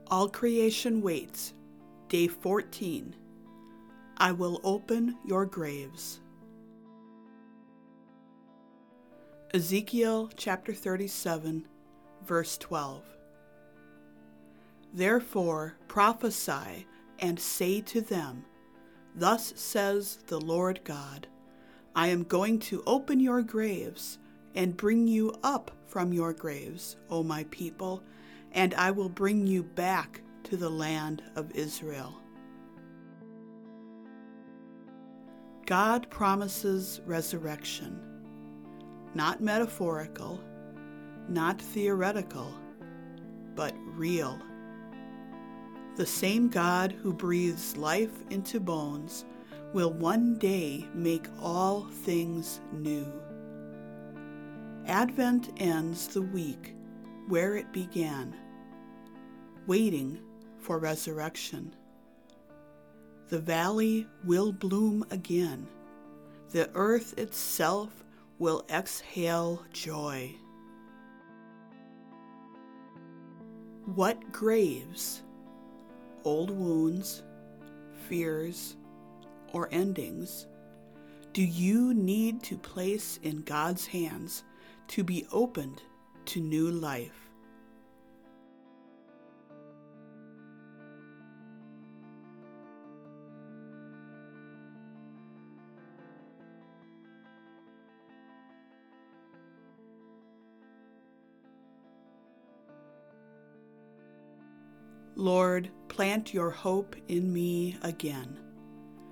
All creation waits. Day 14. I will open your graves. Ezekiel chapter 37, verse 12. Therefore prophesy and say to them, Thus says the Lord God, I am going to open your graves and bring you up from your graves, O my people, and I will bring you back to the land of Israel. God promises resurrection, not metaphorical, not theoretical, but real. The same God who breathes life into bones will one day make all things new. Advent ends the week where it began, waiting for resurrection. The valley will bloom again. The earth itself will exhale joy. What graves, old wounds, fears, or endings, do you need to place in God's hands to be opened to new life? Lord, plant your hope in me again.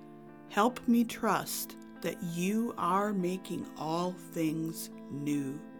Help me trust that you are making all things new.